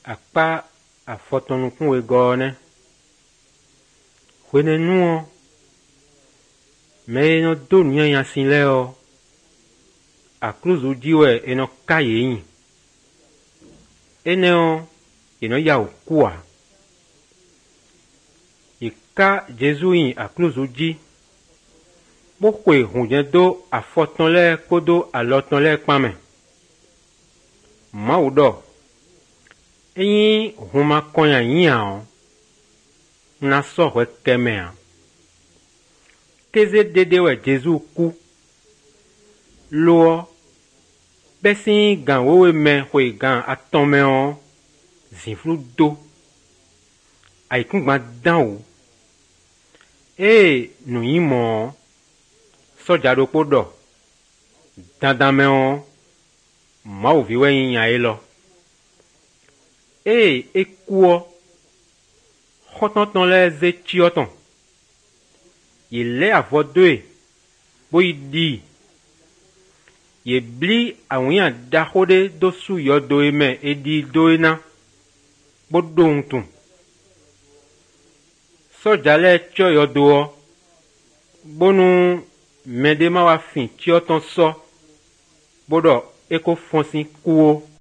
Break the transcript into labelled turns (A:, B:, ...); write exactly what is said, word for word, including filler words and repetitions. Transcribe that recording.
A: akpa afɔtɔnukun egɔne wene nuo me no do nya yasin leo akruzu diwe eno kayin eneo eno ya okua ika Jesu yin akruzu di bokwe hunje do afɔtɔn le kodo alɔtɔn le kpame maudo eyin huma konya yin na sohwe kemea keze dedewe Jesu ku lo besin gan wewe me hwe gan atome on zinflu do aikun gba dan o e nu yin mo soja do podo dandan me on ma o viwe yin yan e lo e ekuo hotonton le ze chioton ile avodoe bo idi ye bli awin da hode do su yo do eme edi do ena bo dontun soja le cho yo do bonu mede ma wa fin chioton so bodo eko fonsin kuo